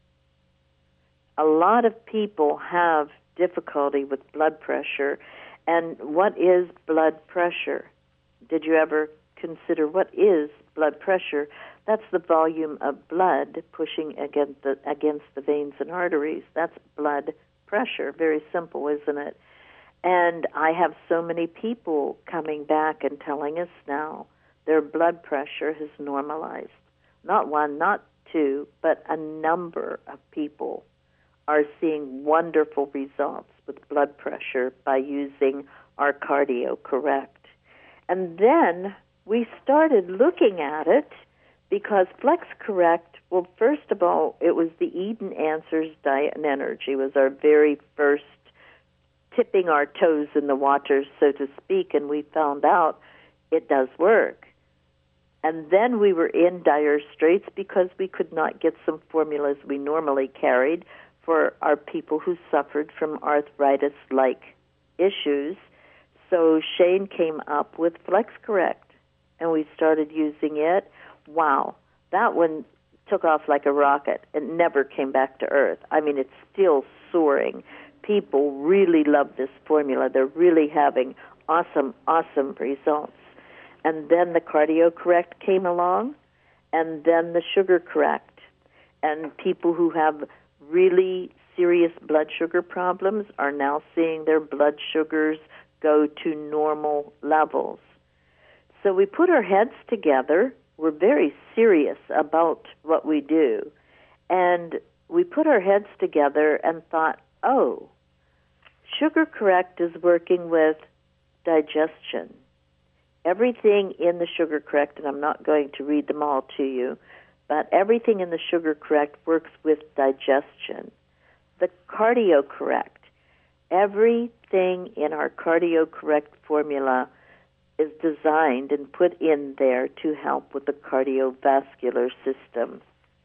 A lot of people have difficulty with blood pressure. And what is blood pressure? Did you ever consider what is blood pressure? That's the volume of blood pushing against the, against the veins and arteries. That's blood pressure. Very simple, isn't it? And I have so many people coming back and telling us now their blood pressure has normalized. Not one, not two, but a number of people are seeing wonderful results with blood pressure by using our Cardio Correct. And then we started looking at it because Flex Correct, well, first of all, it was the Eden Answers Diet and Energy. It was our very first tipping our toes in the water, so to speak, and we found out it does work. And then we were in dire straits because we could not get some formulas we normally carried for our people who suffered from arthritis-like issues. So Shane came up with Flex Correct, and we started using it. Wow, that one took off like a rocket. It never came back to earth. I mean, it's still soaring. People really love this formula. They're really having awesome, awesome results. And then the Cardio Correct came along, and then the Sugar Correct. And people who have really serious blood sugar problems are now seeing their blood sugars go to normal levels. So we put our heads together. We're very serious about what we do. And we put our heads together and thought, oh, Sugar Correct is working with digestion. Everything in the Sugar Correct, and I'm not going to read them all to you, but everything in the Sugar Correct works with digestion. The Cardio Correct, everything in our Cardio Correct formula is designed and put in there to help with the cardiovascular system.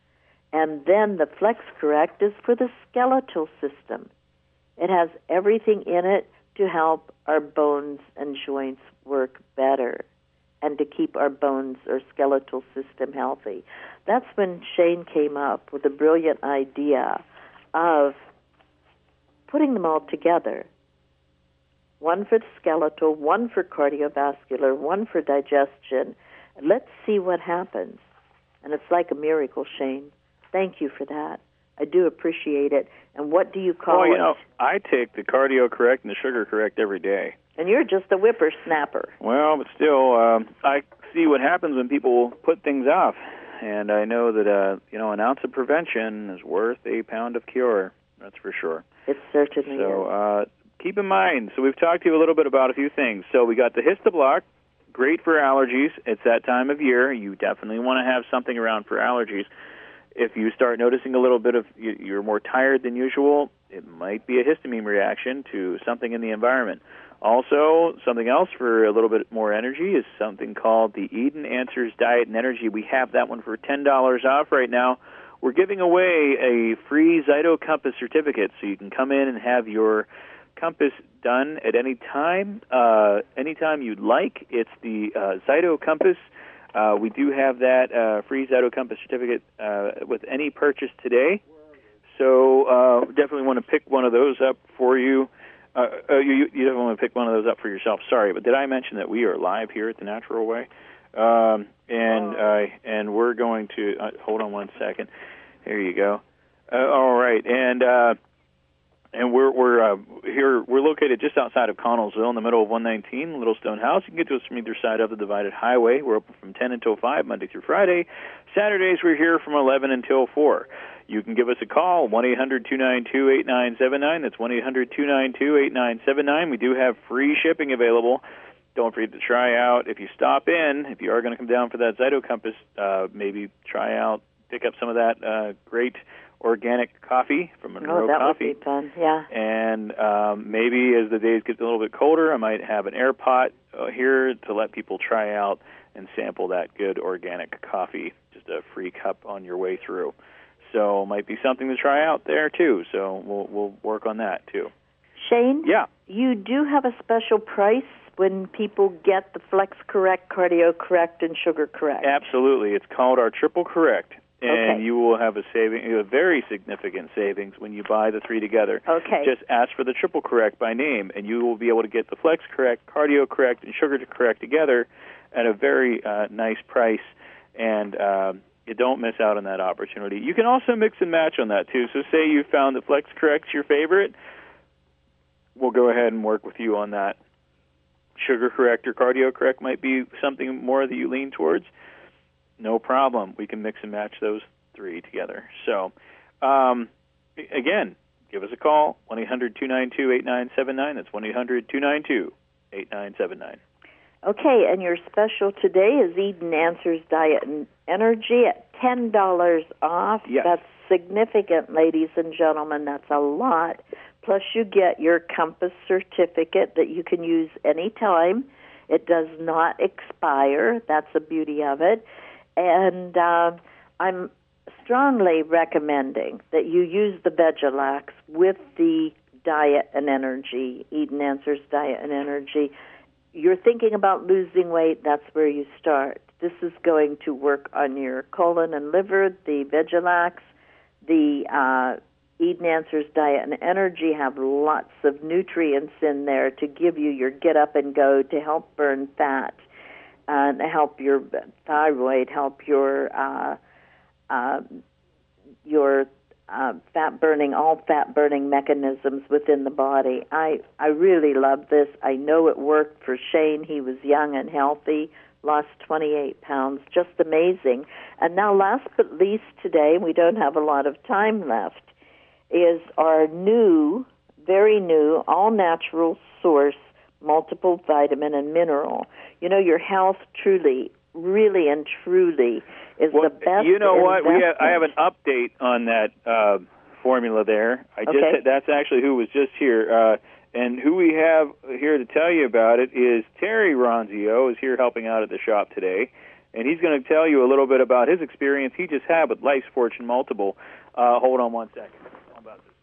And then the Flex Correct is for the skeletal system. It has everything in it to help our bones and joints work better and to keep our bones or skeletal system healthy. That's when Shane came up with the brilliant idea of putting them all together. One for the skeletal, one for cardiovascular, one for digestion. Let's see what happens. And it's like a miracle, Shane. Thank you for that. I do appreciate it. And what do you call well, you it? know, I take the Cardio Correct and the Sugar Correct every day. And you're just a whippersnapper. Well, but still, um, I see what happens when people put things off. And I know that, uh, you know, an ounce of prevention is worth a pound of cure. That's for sure. It certainly so, is. Uh, keep in mind, so we've talked to you a little bit about a few things. So we got the Histoblock, great for allergies. It's that time of year. You definitely want to have something around for allergies. If you start noticing a little bit of, you're more tired than usual, it might be a histamine reaction to something in the environment. Also, something else for a little bit more energy is something called the Eden Answers Diet and Energy. We have that one for ten dollars off right now. We're giving away a free Zyto Compass certificate, so you can come in and have your compass done at any time, uh, anytime you'd like. It's the uh, Zyto Compass. Uh, we do have that uh, free Zyto Compass certificate uh, with any purchase today. So uh, definitely want to pick one of those up for you. Uh, uh, you. You definitely want to pick one of those up for yourself. Sorry, but did I mention that we are live here at the Natural Way? Um, and uh, and we're going to uh, hold on one second. Here you go. Uh, all right, and uh, and we're we're uh, here we're located just outside of Connellsville in the middle of one nineteen, Little Stone House. You can get to us from either side of the divided highway. We're open from ten until five, Monday through Friday. Saturdays, we're here from eleven until four. You can give us a call, one eight hundred two nine two eight nine seven nine. That's one eight hundred two nine two eight nine seven nine. We do have free shipping available. Don't forget to try out. If you stop in, if you are going to come down for that Zyto Compass, uh, maybe try out, pick up some of that uh, great organic coffee from Monroe oh, that Coffee. would be fun, yeah. And um, maybe as the days get a little bit colder, I might have an air pot uh, here to let people try out and sample that good organic coffee, just a free cup on your way through. So it might be something to try out there, too. So we'll we'll work on that, too. Shane? Yeah. You do have a special price when people get the Flex Correct, Cardio Correct, and Sugar Correct. Absolutely. It's called our Triple Correct. And okay. you will have a saving, a very significant savings when you buy the three together. Okay. Just ask for the Triple Correct by name, and you will be able to get the Flex Correct, Cardio Correct, and Sugar Correct together at a very uh, nice price. And uh, you don't miss out on that opportunity. You can also mix and match on that, too. So say you found that Flex Correct's your favorite, we'll go ahead and work with you on that. Sugar Correct or Cardio Correct might be something more that you lean towards. No problem. We can mix and match those three together. So, um, again, give us a call, one eight hundred two nine two eight nine seven nine. That's one eight hundred two nine two eight nine seven nine. Okay, and your special today is Eden Answers Diet and Energy at ten dollars off. Yes. That's significant, ladies and gentlemen. That's a lot. Plus, you get your Compass certificate that you can use anytime. It does not expire. That's the beauty of it. And uh, I'm strongly recommending that you use the Vegelax with the Diet and Energy, Eden Answers Diet and Energy. You're thinking about losing weight, that's where you start. This is going to work on your colon and liver. The Vegelax, the uh, Eden Answers Diet and Energy have lots of nutrients in there to give you your get up and go, to help burn fat, and help your thyroid, help your uh, uh, your uh, fat burning, all fat burning mechanisms within the body. I I really love this. I know it worked for Shane. He was young and healthy, lost twenty-eight pounds, just amazing. And now, last but least today, we don't have a lot of time left, is our new, very new, all-natural source multiple vitamin and mineral. You know, your health truly, really and truly is well, the best. You know what? We have, investment. I have an update on that uh, formula there. I just Okay. that's actually who was just here, uh, and who we have here to tell you about it is Terry Ronzio is here helping out at the shop today, and he's going to tell you a little bit about his experience he just had with Life's Fortune Multiple. Uh, hold on one second. How about this?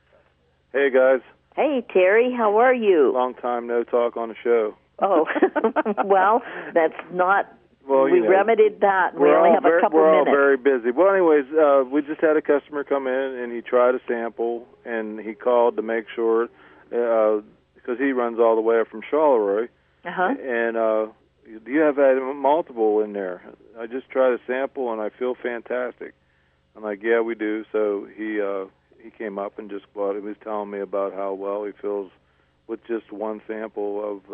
Hey, guys. Hey, Terry, how are you? Long time no talk on the show. Oh, well, that's not. Well, we you know, remedied that. We we're only all have very, a couple we're minutes. all very busy. Well, anyways, uh, we just had a customer come in, and he tried a sample, and he called to make sure, uh, because he runs all the way up from Charleroi. Uh-huh. And uh, do you have that multiple in there? I just tried a sample, and I feel fantastic. I'm like, yeah, we do. So he uh, he came up and just bought it. He was telling me about how well he feels with just one sample of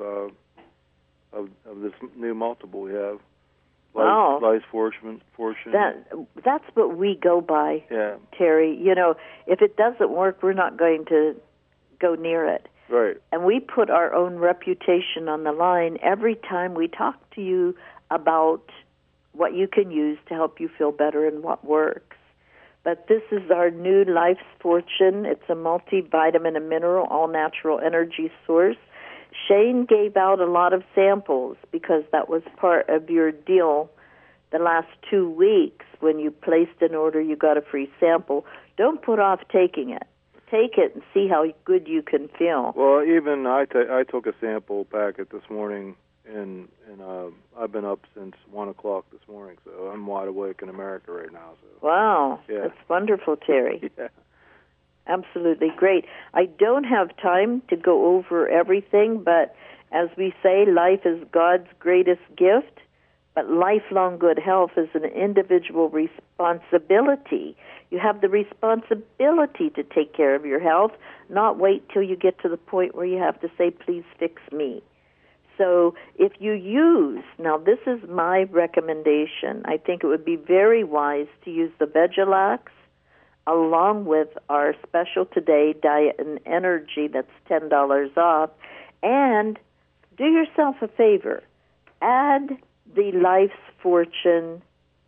uh, of, of this new multiple we have. Wow. Life's Fortune. Fortune. That, that's what we go by, Yeah. Terry. You know, if it doesn't work, we're not going to go near it. Right. And we put our own reputation on the line every time we talk to you about what you can use to help you feel better and what works. But this is our new Life's Fortune. It's a multivitamin and mineral, all-natural energy source. Shane gave out a lot of samples because that was part of your deal the last two weeks. When you placed an order, you got a free sample. Don't put off taking it. Take it and see how good you can feel. Well, even I, t- I took a sample packet this morning, and and uh, I've been up since one o'clock this morning, so I'm wide awake in America right now. So. Wow, Yeah. that's wonderful, Terry. Yeah. Absolutely great. I don't have time to go over everything, but as we say, life is God's greatest gift. But lifelong good health is an individual responsibility. You have the responsibility to take care of your health, not wait till you get to the point where you have to say, please fix me. So if you use, now this is my recommendation, I think it would be very wise to use the Vegelax along with our special today Diet and Energy that's ten dollars off, and do yourself a favor, add the Life's Fortune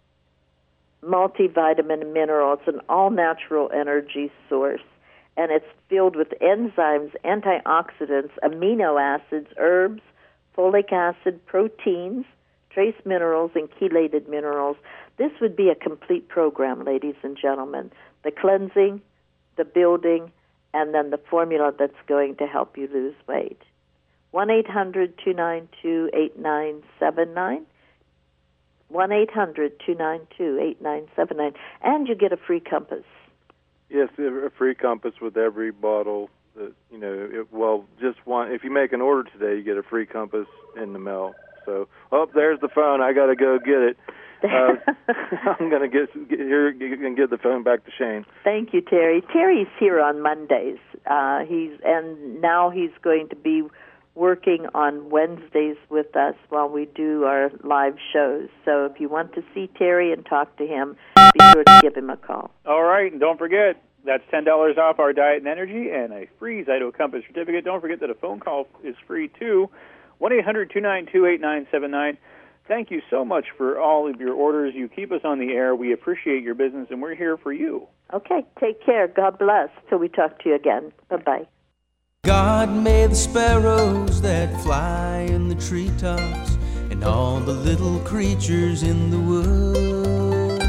multivitamin and mineral. It's an all-natural energy source, and it's filled with enzymes, antioxidants, amino acids, herbs, folic acid, proteins, trace minerals, and chelated minerals. This would be a complete program, ladies and gentlemen. The cleansing, the building, and then the formula that's going to help you lose weight. one eight hundred two nine two eight nine seven nine. one eight hundred two nine two eight nine seven nine. And you get a free compass. Yes, a free compass with every bottle. That, you know, it, well, just one. If you make an order today, you get a free compass in the mail. So, oh, there's the phone. I got to go get it. Uh, I'm going to get, get here and give the phone back to Shane. Thank you, Terry. Terry's here on Mondays. Uh, he's and now he's going to be working on Wednesdays with us while we do our live shows. So if you want to see Terry and talk to him, be sure to give him a call. All right, and don't forget, that's ten dollars off our Diet and Energy and a free Zyto Compass certificate. Don't forget that a phone call is free, too. one eight hundred two nine two eight nine seven nine. Thank you so much for all of your orders. You keep us on the air. We appreciate your business, and we're here for you. Okay, take care. God bless. Till we talk to you again. Bye-bye. God made the sparrows that fly in the treetops and all the little creatures in the woods.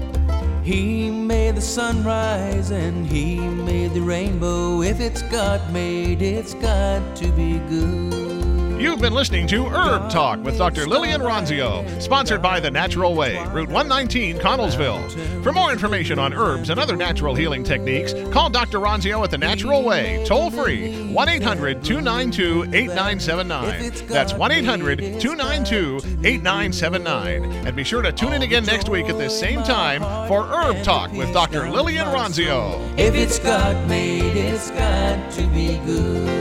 He made the sunrise and he made the rainbow. If it's God made, it's got to be good. You've been listening to Herb Talk with Doctor Lillian Ronzio, sponsored by The Natural Way, Route one nineteen, Connellsville. For more information on herbs and other natural healing techniques, call Doctor Ronzio at The Natural Way, toll free, one eight hundred two nine two eight nine seven nine. That's one eight hundred two nine two eight nine seven nine. And be sure to tune in again next week at this same time for Herb Talk with Doctor Lillian Ronzio. If it's God made, it's got to be good.